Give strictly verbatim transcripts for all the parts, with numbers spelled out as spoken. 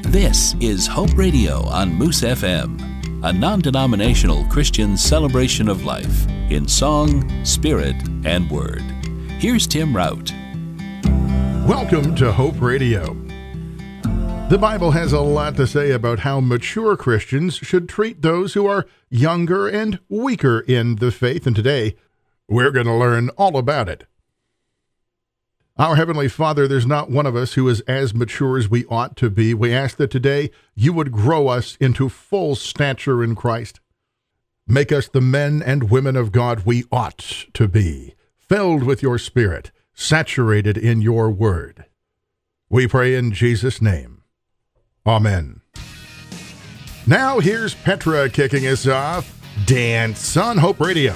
This is Hope Radio on Moose F M, a non-denominational Christian celebration of life in song, spirit, and word. Here's Tim Rout. Welcome to Hope Radio. The Bible has a lot to say about how mature Christians should treat those who are younger and weaker in the faith, and today we're going to learn all about it. Our Heavenly Father, there's not one of us who is as mature as we ought to be. We ask that today you would grow us into full stature in Christ. Make us the men and women of God we ought to be, filled with your Spirit, saturated in your word. We pray in Jesus' name. Amen. Now here's Petra kicking us off. Dance on Hope Radio.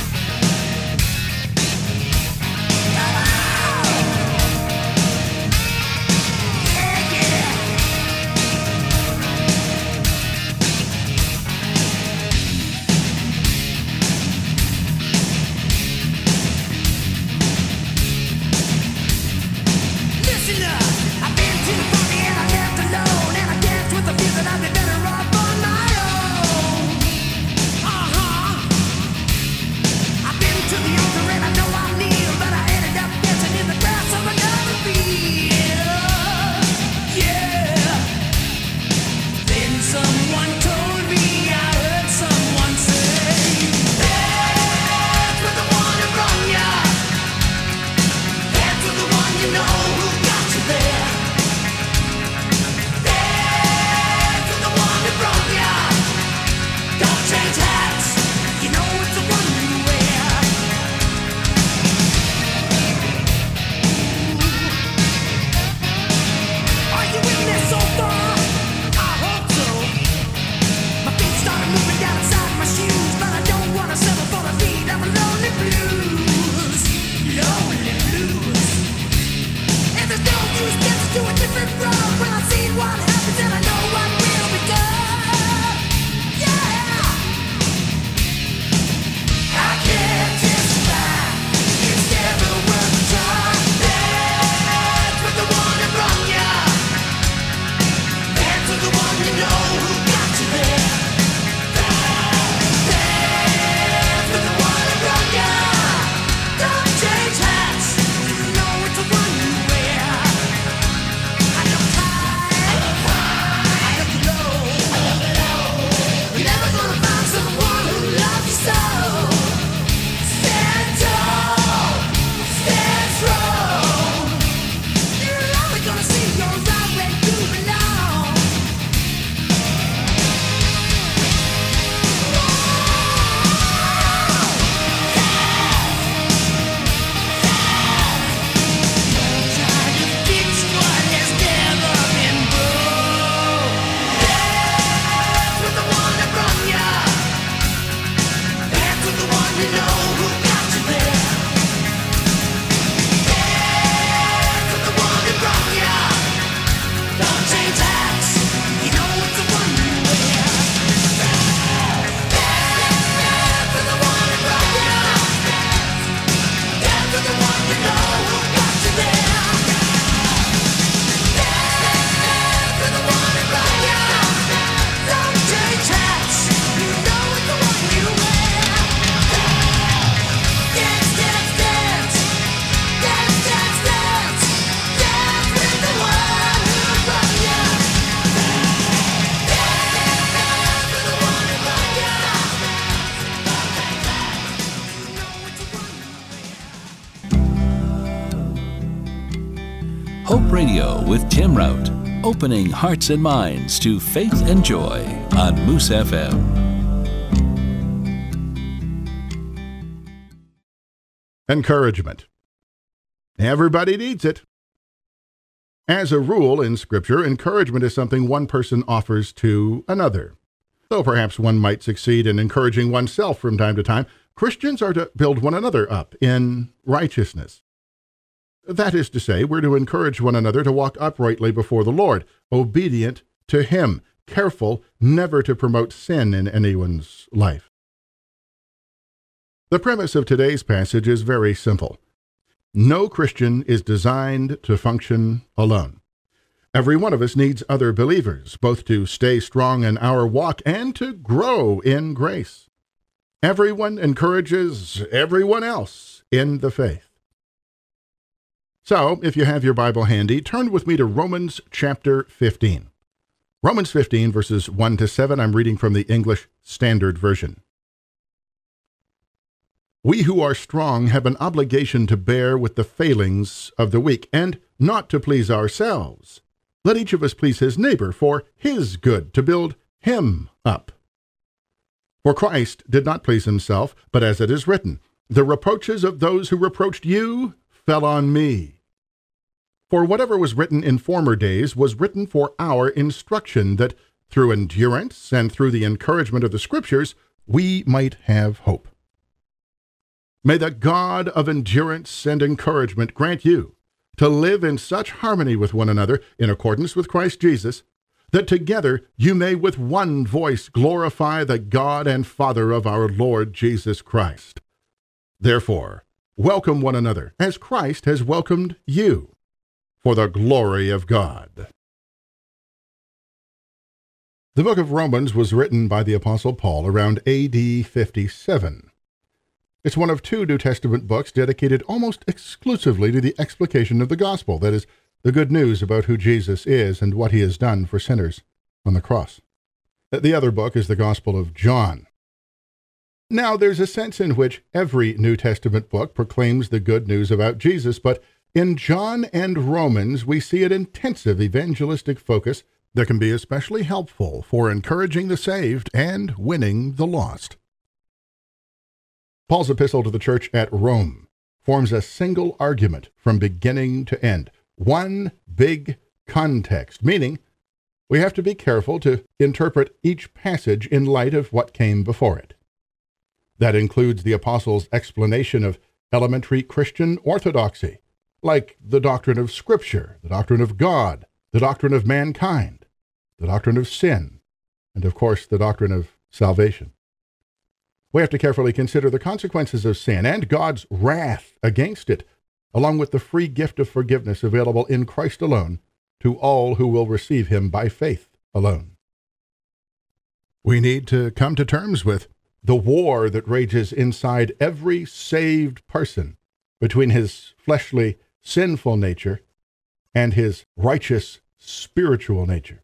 Hope Radio with Tim Rout, opening hearts and minds to faith and joy on Moose F M. Encouragement. Everybody needs it. As a rule in Scripture, encouragement is something one person offers to another. Though perhaps one might succeed in encouraging oneself from time to time, Christians are to build one another up in righteousness. That is to say, we're to encourage one another to walk uprightly before the Lord, obedient to Him, careful never to promote sin in anyone's life. The premise of today's passage is very simple. No Christian is designed to function alone. Every one of us needs other believers, both to stay strong in our walk and to grow in grace. Everyone encourages everyone else in the faith. So, if you have your Bible handy, turn with me to Romans chapter fifteen. Romans fifteen, verses one to seven, I'm reading from the English Standard Version. We who are strong have an obligation to bear with the failings of the weak, and not to please ourselves. Let each of us please his neighbor for his good, to build him up. For Christ did not please himself, but as it is written, the reproaches of those who reproached you fell on me. For whatever was written in former days was written for our instruction, that through endurance and through the encouragement of the Scriptures we might have hope. May the God of endurance and encouragement grant you to live in such harmony with one another, in accordance with Christ Jesus, that together you may with one voice glorify the God and Father of our Lord Jesus Christ. Therefore, welcome one another, as Christ has welcomed you, for the glory of God. The book of Romans was written by the Apostle Paul around A D fifty-seven. It's one of two New Testament books dedicated almost exclusively to the explication of the gospel, that is, the good news about who Jesus is and what he has done for sinners on the cross. The other book is the Gospel of John. Now, there's a sense in which every New Testament book proclaims the good news about Jesus, but in John and Romans, we see an intensive evangelistic focus that can be especially helpful for encouraging the saved and winning the lost. Paul's epistle to the church at Rome forms a single argument from beginning to end, one big context, meaning we have to be careful to interpret each passage in light of what came before it. That includes the apostle's explanation of elementary Christian orthodoxy, like the doctrine of Scripture, the doctrine of God, the doctrine of mankind, the doctrine of sin, and of course the doctrine of salvation. We have to carefully consider the consequences of sin and God's wrath against it, along with the free gift of forgiveness available in Christ alone to all who will receive him by faith alone. We need to come to terms with the war that rages inside every saved person between his fleshly, sinful nature and his righteous, spiritual nature.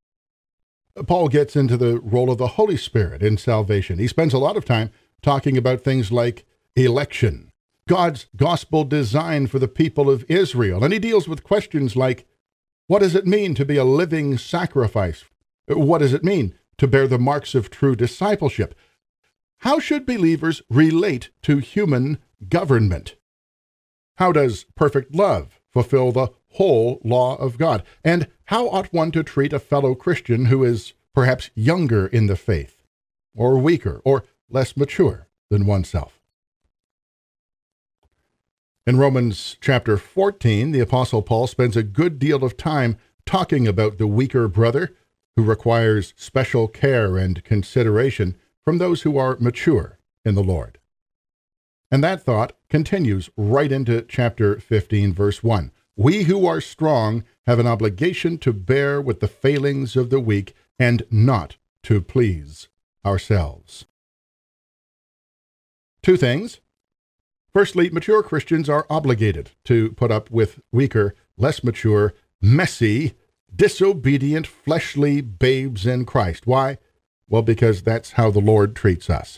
Paul gets into the role of the Holy Spirit in salvation. He spends a lot of time talking about things like election, God's gospel design for the people of Israel, and he deals with questions like, what does it mean to be a living sacrifice? What does it mean to bear the marks of true discipleship? How should believers relate to human government? How does perfect love fulfill the whole law of God? And how ought one to treat a fellow Christian who is perhaps younger in the faith, or weaker, or less mature than oneself? In Romans chapter fourteen, the Apostle Paul spends a good deal of time talking about the weaker brother who requires special care and consideration from those who are mature in the Lord. And that thought continues right into chapter fifteen, verse one. We who are strong have an obligation to bear with the failings of the weak and not to please ourselves. Two things. Firstly, mature Christians are obligated to put up with weaker, less mature, messy, disobedient, fleshly babes in Christ. Why? Well, because that's how the Lord treats us.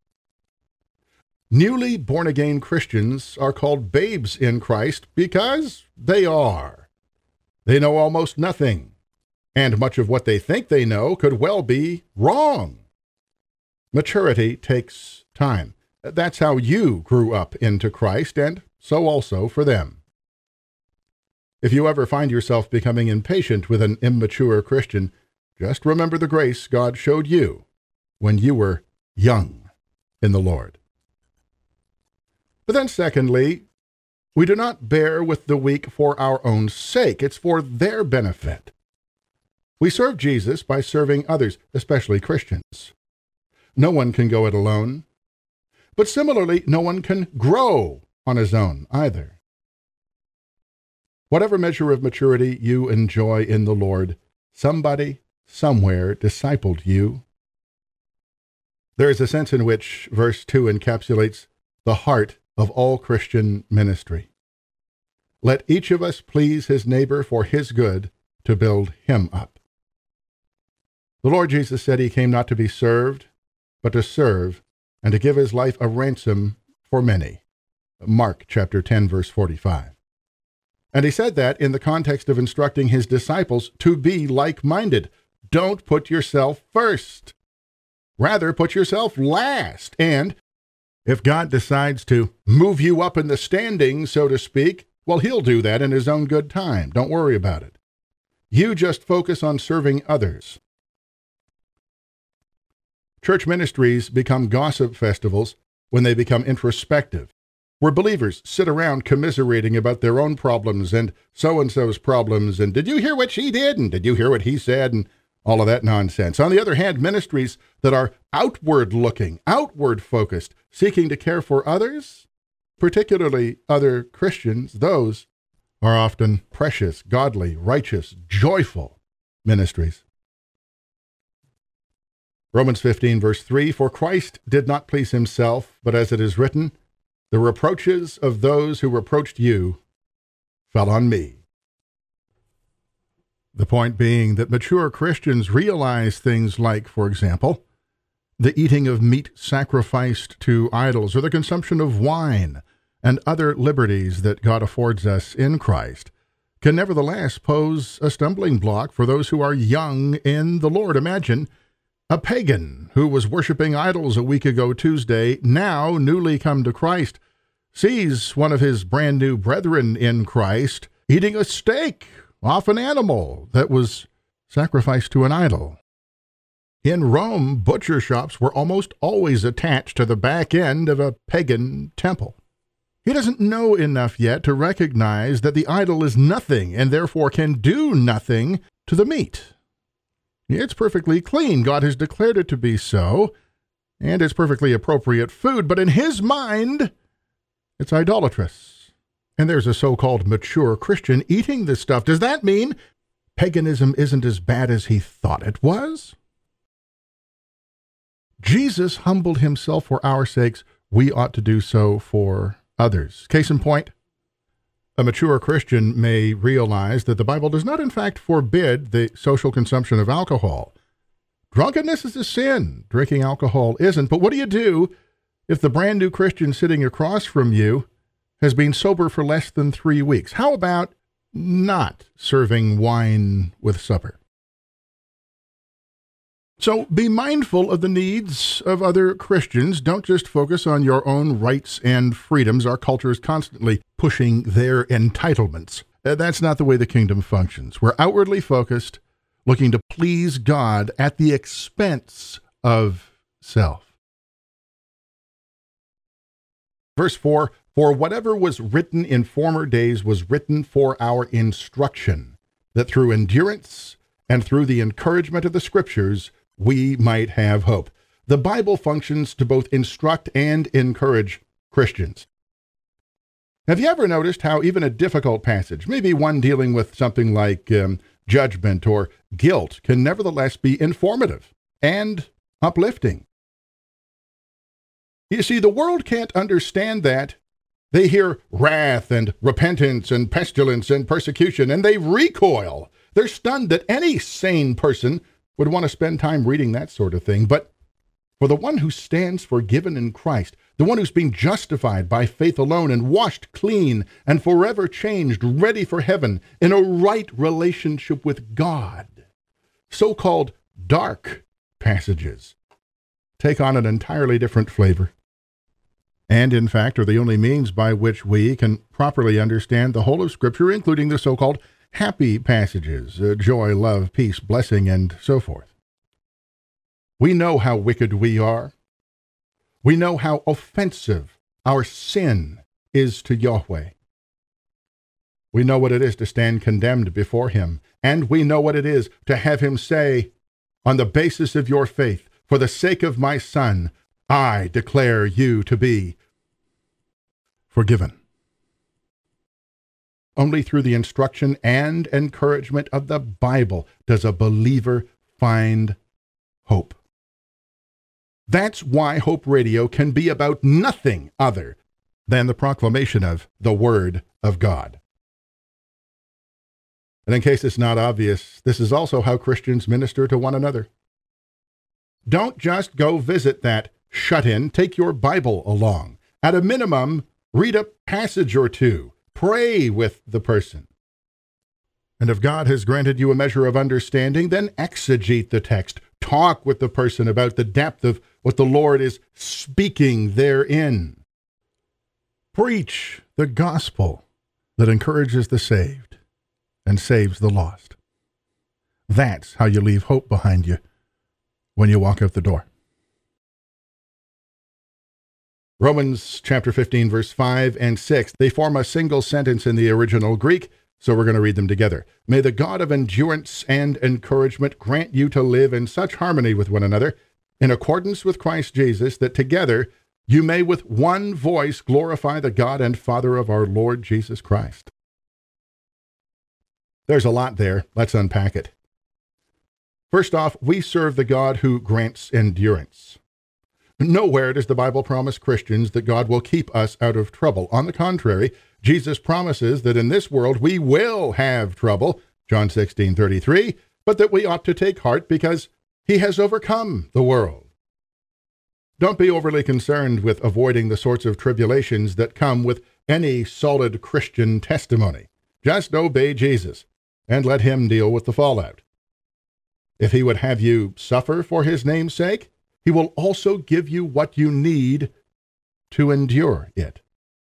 Newly born-again Christians are called babes in Christ because they are. They know almost nothing, and much of what they think they know could well be wrong. Maturity takes time. That's how you grew up into Christ, and so also for them. If you ever find yourself becoming impatient with an immature Christian, just remember the grace God showed you when you were young in the Lord. But then secondly, we do not bear with the weak for our own sake. It's for their benefit. We serve Jesus by serving others, especially Christians. No one can go it alone. But similarly, no one can grow on his own either. Whatever measure of maturity you enjoy in the Lord, somebody, somewhere discipled you. There is a sense in which verse two encapsulates the heart of all Christian ministry. Let each of us please his neighbor for his good, to build him up. The Lord Jesus said he came not to be served, but to serve, and to give his life a ransom for many. Mark chapter ten, verse forty-five. And he said that in the context of instructing his disciples to be like-minded. Don't put yourself first. Rather, put yourself last. And if God decides to move you up in the standings, so to speak, well, he'll do that in his own good time. Don't worry about it. You just focus on serving others. Church ministries become gossip festivals when they become introspective, where believers sit around commiserating about their own problems and so-and-so's problems, and did you hear what she did, and did you hear what he said, and all of that nonsense. On the other hand, ministries that are outward-looking, outward-focused, seeking to care for others, particularly other Christians, those are often precious, godly, righteous, joyful ministries. Romans fifteen, verse three, For Christ did not please himself, but as it is written, the reproaches of those who reproached you fell on me. The point being that mature Christians realize things like, for example, the eating of meat sacrificed to idols, or the consumption of wine, and other liberties that God affords us in Christ, can nevertheless pose a stumbling block for those who are young in the Lord. Imagine a pagan who was worshiping idols a week ago Tuesday, now newly come to Christ, sees one of his brand new brethren in Christ eating a steak off an animal that was sacrificed to an idol. In Rome, butcher shops were almost always attached to the back end of a pagan temple. He doesn't know enough yet to recognize that the idol is nothing and therefore can do nothing to the meat. It's perfectly clean. God has declared it to be so, and it's perfectly appropriate food, but in his mind, it's idolatrous. And there's a so-called mature Christian eating this stuff. Does that mean paganism isn't as bad as he thought it was? Jesus humbled himself for our sakes. We ought to do so for others. Case in point, a mature Christian may realize that the Bible does not in fact forbid the social consumption of alcohol. Drunkenness is a sin. Drinking alcohol isn't. But what do you do if the brand new Christian sitting across from you has been sober for less than three weeks? How about not serving wine with supper? So be mindful of the needs of other Christians. Don't just focus on your own rights and freedoms. Our culture is constantly pushing their entitlements. Uh, that's not the way the kingdom functions. We're outwardly focused, looking to please God at the expense of self. Verse four, For whatever was written in former days was written for our instruction, that through endurance and through the encouragement of the Scriptures we might have hope. The Bible functions to both instruct and encourage Christians. Have you ever noticed how even a difficult passage, maybe one dealing with something like um, judgment or guilt, can nevertheless be informative and uplifting? You see, the world can't understand that. They hear wrath and repentance and pestilence and persecution, and they recoil. They're stunned that any sane person would want to spend time reading that sort of thing. But for the one who stands forgiven in Christ, the one who's been justified by faith alone and washed clean and forever changed, ready for heaven, in a right relationship with God, so-called dark passages take on an entirely different flavor, and in fact are the only means by which we can properly understand the whole of Scripture, including the so-called happy passages, uh, joy, love, peace, blessing, and so forth. We know how wicked we are. We know how offensive our sin is to Yahweh. We know what it is to stand condemned before him, and we know what it is to have him say, on the basis of your faith, for the sake of my Son, I declare you to be forgiven. Only through the instruction and encouragement of the Bible does a believer find hope. That's why Hope Radio can be about nothing other than the proclamation of the Word of God. And in case it's not obvious, this is also how Christians minister to one another. Don't just go visit that shut-in. Take your Bible along. At a minimum, read a passage or two. Pray with the person. And if God has granted you a measure of understanding, then exegete the text. Talk with the person about the depth of what the Lord is speaking therein. Preach the gospel that encourages the saved and saves the lost. That's how you leave hope behind you when you walk out the door. Romans chapter fifteen, verse five and six, they form a single sentence in the original Greek, so we're going to read them together. May the God of endurance and encouragement grant you to live in such harmony with one another, in accordance with Christ Jesus, that together you may with one voice glorify the God and Father of our Lord Jesus Christ. There's a lot there. Let's unpack it. First off, we serve the God who grants endurance. Nowhere does the Bible promise Christians that God will keep us out of trouble. On the contrary, Jesus promises that in this world we will have trouble, John sixteen thirty-three, but that we ought to take heart because he has overcome the world. Don't be overly concerned with avoiding the sorts of tribulations that come with any solid Christian testimony. Just obey Jesus and let him deal with the fallout. If he would have you suffer for his name's sake, he will also give you what you need to endure it.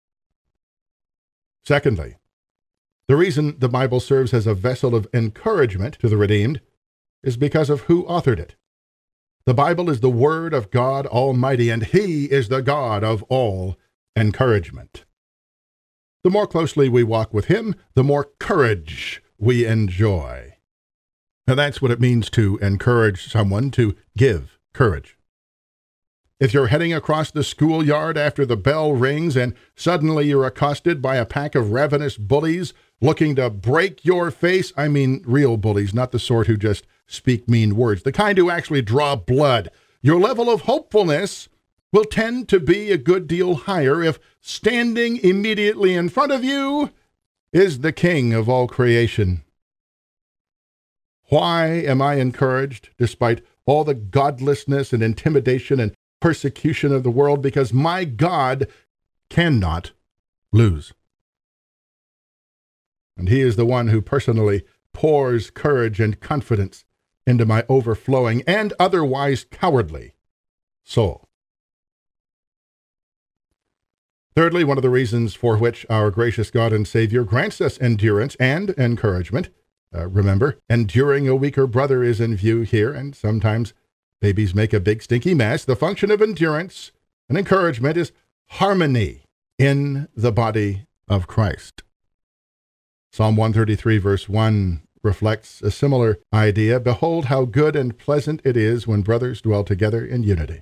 Secondly, the reason the Bible serves as a vessel of encouragement to the redeemed is because of who authored it. The Bible is the Word of God Almighty, and he is the God of all encouragement. The more closely we walk with him, the more courage we enjoy. Now that's what it means to encourage someone, to give courage. If you're heading across the schoolyard after the bell rings and suddenly you're accosted by a pack of ravenous bullies looking to break your face, I mean real bullies, not the sort who just speak mean words, the kind who actually draw blood, your level of hopefulness will tend to be a good deal higher if standing immediately in front of you is the King of all creation. Why am I encouraged despite all the godlessness and intimidation and persecution of the world? Because my God cannot lose. And he is the one who personally pours courage and confidence into my overflowing and otherwise cowardly soul. Thirdly, one of the reasons for which our gracious God and Savior grants us endurance and encouragement, uh, remember, enduring a weaker brother is in view here, and sometimes babies make a big stinky mess. The function of endurance and encouragement is harmony in the body of Christ. Psalm one thirty-three, verse one reflects a similar idea. Behold, how good and pleasant it is when brothers dwell together in unity.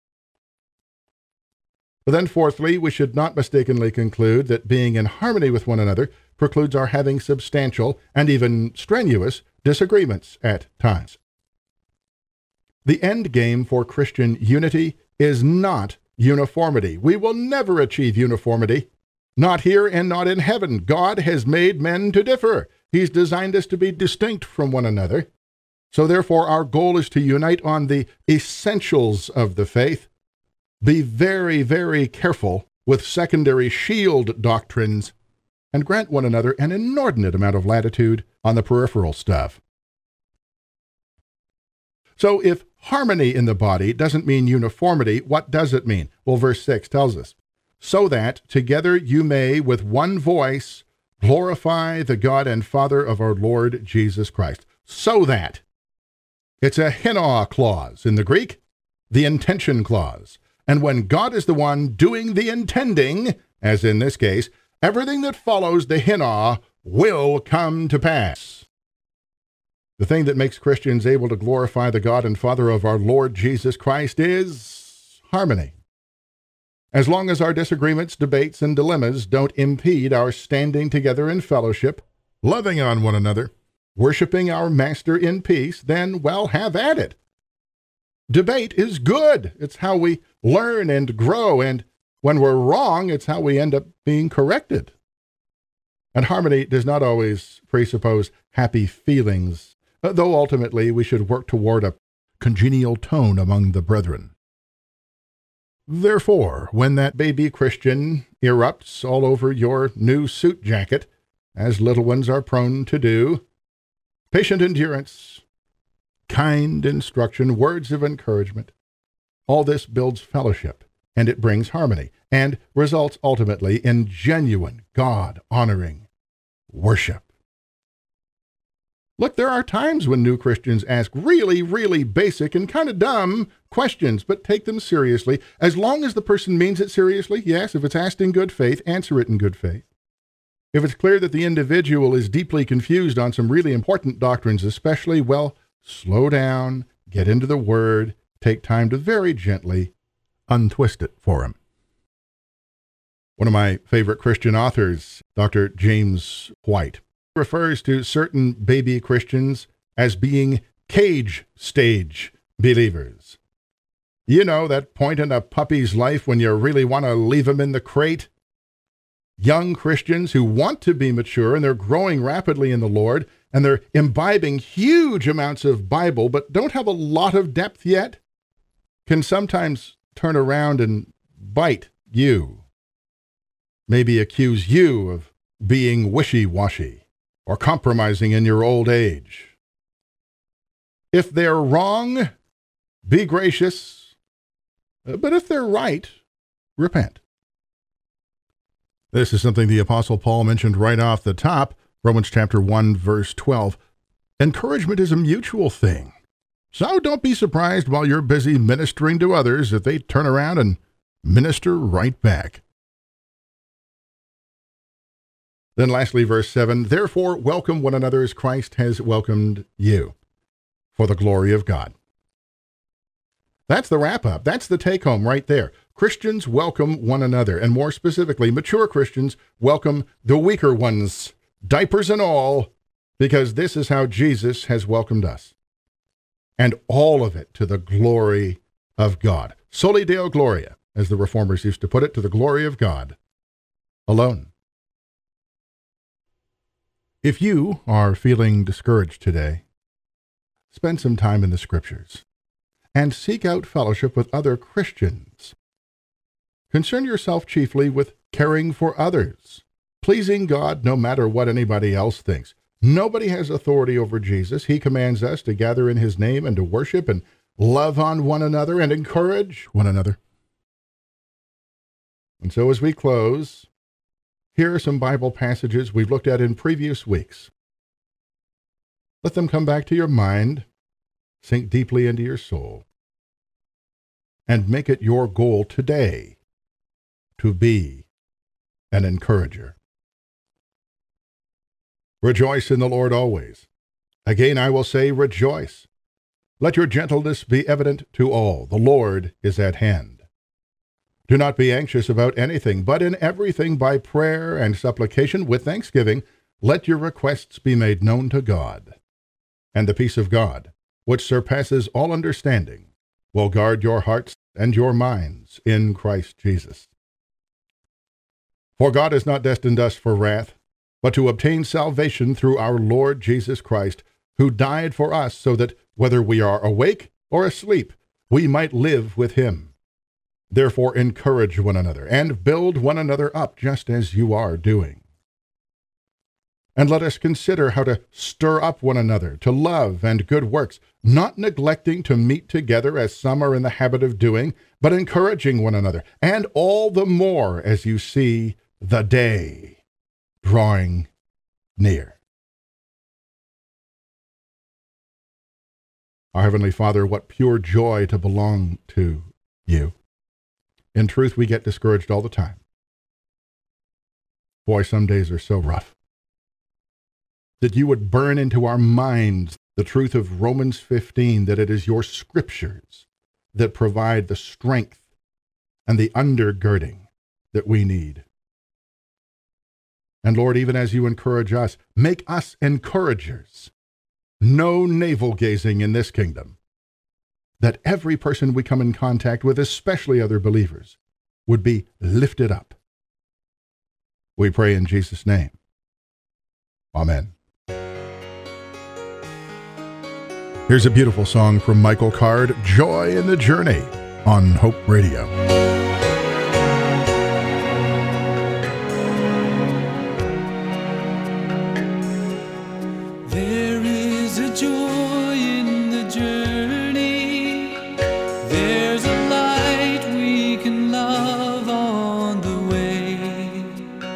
But then fourthly, we should not mistakenly conclude that being in harmony with one another precludes our having substantial and even strenuous disagreements at times. The end game for Christian unity is not uniformity. We will never achieve uniformity. Not here and not in heaven. God has made men to differ. He's designed us to be distinct from one another. So therefore, our goal is to unite on the essentials of the faith. Be very, very careful with secondary shield doctrines, and grant one another an inordinate amount of latitude on the peripheral stuff. So if harmony in the body doesn't mean uniformity, what does it mean? Well, verse six tells us, so that together you may with one voice glorify the God and Father of our Lord Jesus Christ. So that. It's a hina clause in the Greek, the intention clause. And when God is the one doing the intending, as in this case, everything that follows the hina will come to pass. The thing that makes Christians able to glorify the God and Father of our Lord Jesus Christ is harmony. As long as our disagreements, debates, and dilemmas don't impede our standing together in fellowship, loving on one another, worshiping our Master in peace, then, well, have at it. Debate is good. It's how we learn and grow, and when we're wrong, it's how we end up being corrected. And harmony does not always presuppose happy feelings, though ultimately we should work toward a congenial tone among the brethren. Therefore, when that baby Christian erupts all over your new suit jacket, as little ones are prone to do, patient endurance, kind instruction, words of encouragement, all this builds fellowship, and it brings harmony, and results ultimately in genuine, God-honoring worship. Look, there are times when new Christians ask really, really basic and kind of dumb questions, but take them seriously. As long as the person means it seriously, yes, if it's asked in good faith, answer it in good faith. If it's clear that the individual is deeply confused on some really important doctrines especially, well, slow down, get into the Word, take time to very gently untwist it for him. One of my favorite Christian authors, Doctor James White, refers to certain baby Christians as being cage stage believers. You know, that point in a puppy's life when you really want to leave him in the crate? Young Christians who want to be mature and they're growing rapidly in the Lord and they're imbibing huge amounts of Bible but don't have a lot of depth yet can sometimes turn around and bite you. Maybe accuse you of being wishy-washy or compromising in your old age. If they're wrong, be gracious, but if they're right, repent. This is something the Apostle Paul mentioned right off the top, Romans chapter one, verse twelve. Encouragement is a mutual thing. So don't be surprised while you're busy ministering to others if they turn around and minister right back. Then lastly, verse seven, therefore welcome one another as Christ has welcomed you, for the glory of God. That's the wrap-up. That's the take-home right there. Christians welcome one another, and more specifically, mature Christians welcome the weaker ones, diapers and all, because this is how Jesus has welcomed us. And all of it to the glory of God. Soli Deo Gloria, as the Reformers used to put it, to the glory of God alone. If you are feeling discouraged today, spend some time in the Scriptures and seek out fellowship with other Christians. Concern yourself chiefly with caring for others, pleasing God no matter what anybody else thinks. Nobody has authority over Jesus. He commands us to gather in His name and to worship and love on one another and encourage one another. And so as we close, here are some Bible passages we've looked at in previous weeks. Let them come back to your mind, sink deeply into your soul, and make it your goal today to be an encourager. Rejoice in the Lord always. Again I will say, rejoice. Let your gentleness be evident to all. The Lord is at hand. Do not be anxious about anything, but in everything by prayer and supplication with thanksgiving, let your requests be made known to God. And the peace of God, which surpasses all understanding, will guard your hearts and your minds in Christ Jesus. For God has not destined us for wrath, but to obtain salvation through our Lord Jesus Christ, who died for us so that, whether we are awake or asleep, we might live with Him. Therefore encourage one another, and build one another up, just as you are doing. And let us consider how to stir up one another to love and good works, not neglecting to meet together as some are in the habit of doing, but encouraging one another, and all the more as you see the day drawing near. Our Heavenly Father, what pure joy to belong to you. In truth, we get discouraged all the time. Boy, some days are so rough. That you would burn into our minds the truth of Romans fifteen, that it is your Scriptures that provide the strength and the undergirding that we need. And Lord, even as you encourage us, make us encouragers. No navel-gazing in this kingdom. That every person we come in contact with, especially other believers, would be lifted up. We pray in Jesus' name. Amen. Here's a beautiful song from Michael Card, Joy in the Journey, on Hope Radio. There is a joy in the journey. There's a light we can love on the way.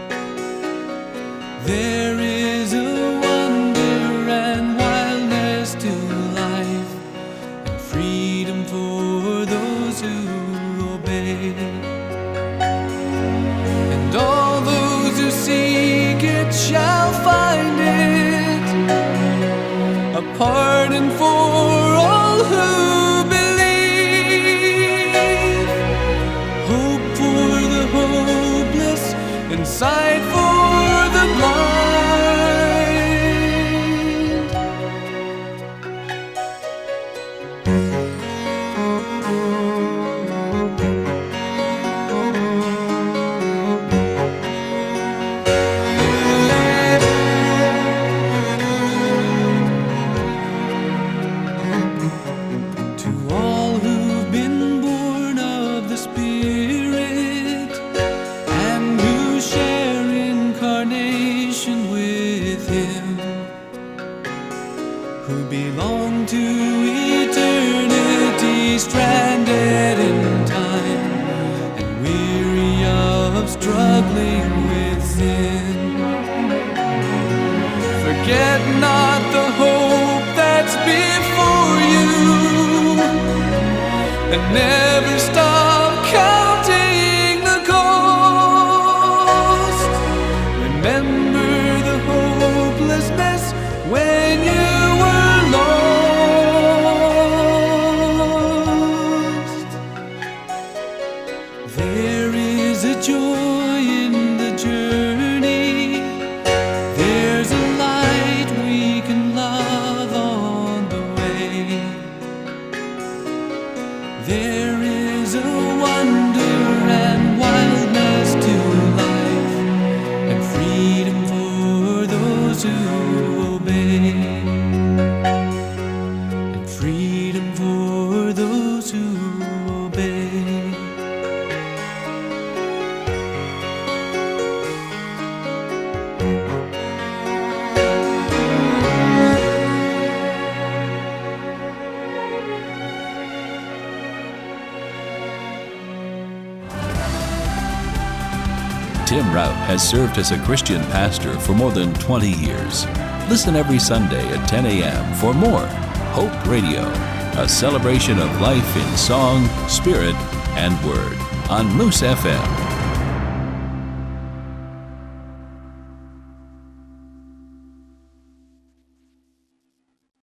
There is a wonder and wildness to life, and freedom for those who obey. And all those who seek it shall find it, a pardon for all who believe, hope for the hopeless, and sight for the blind. To all who've been born of the Spirit and who share incarnation with Him, who belong to eternity, stranded in time and weary of struggling with sin. Forget not the hope that's before you, and never stop counting the cost. Remember the hopelessness when you were lost. There is a joy in the journey. There's a light we can love on the way. There is a wonder and wildness to life, and freedom for those who obey, and freedom for those who obey. Tim Rout has served as a Christian pastor for more than twenty years. Listen every Sunday at ten a.m. for more Hope Radio, a celebration of life in song, spirit, and word on Moose F M.